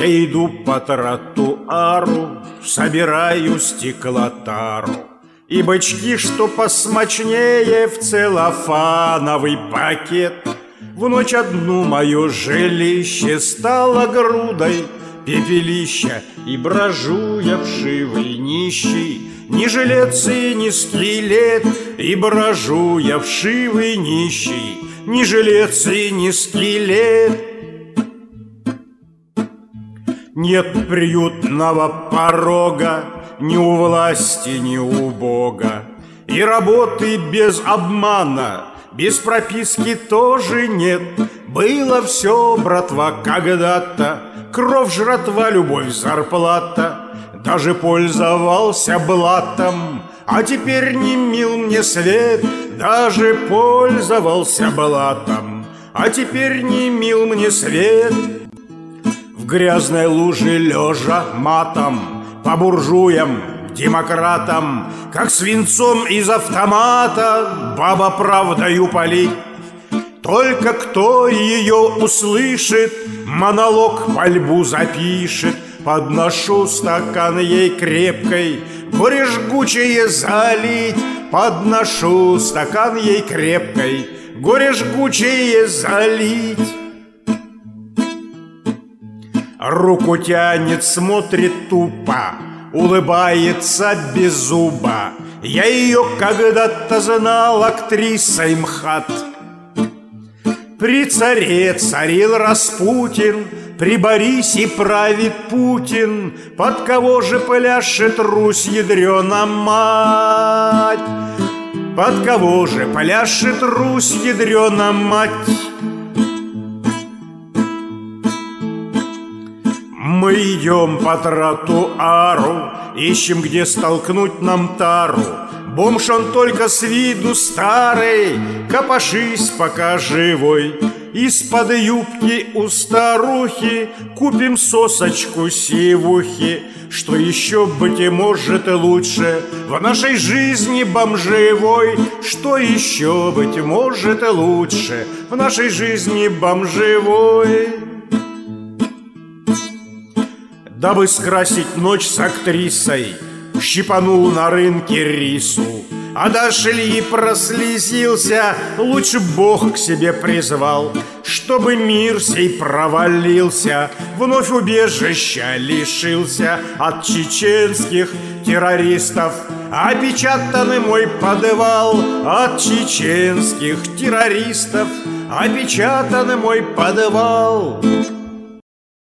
Я иду по тротуару, собираю стеклотару и бычки, что посмачнее, в целлофановый пакет. В ночь одну мое жилище стало грудой пепелища, и брожу я вшивый нищий, ни жилец и ни скелет. И брожу я вшивый нищий, ни жилец и ни скелет. Нет приютного порога ни у власти, ни у Бога, и работы без обмана, без прописки тоже нет. Было все, братва, когда-то: кровь, жратва, любовь, зарплата. Даже пользовался блатом, а теперь не мил мне свет. Даже пользовался блатом, а теперь не мил мне свет. В грязной луже лежа матом по буржуям, демократам, как свинцом из автомата баба правдою палит. Только кто ее услышит, монолог пальбу запишет. Подношу стакан ей крепкой, горе жгучее залить. Подношу стакан ей крепкой, горе жгучее залить. Руку тянет, смотрит тупо, улыбается без зуба. Я ее когда-то знал актрисой МХАТ. При царе царил Распутин, при Борисе правит Путин. Под кого же пляшет Русь, ядрена мать? Под кого же пляшет Русь, ядрена мать? Мы идем по тротуару, ищем, где столкнуть нам тару. Бомж он только с виду старый, копошись, пока живой. Из-под юбки у старухи купим сосочку сивухи. Что еще, быть может, лучше в нашей жизни бомжевой? Что еще, быть может, лучше в нашей жизни бомжевой? Дабы скрасить ночь с актрисой, щипанул на рынке рису. А до шельи прослезился, лучше Бог к себе призвал. Чтобы мир сей провалился, вновь убежища лишился от чеченских террористов. Опечатанный мой подвал от чеченских террористов. Опечатанный мой подвал.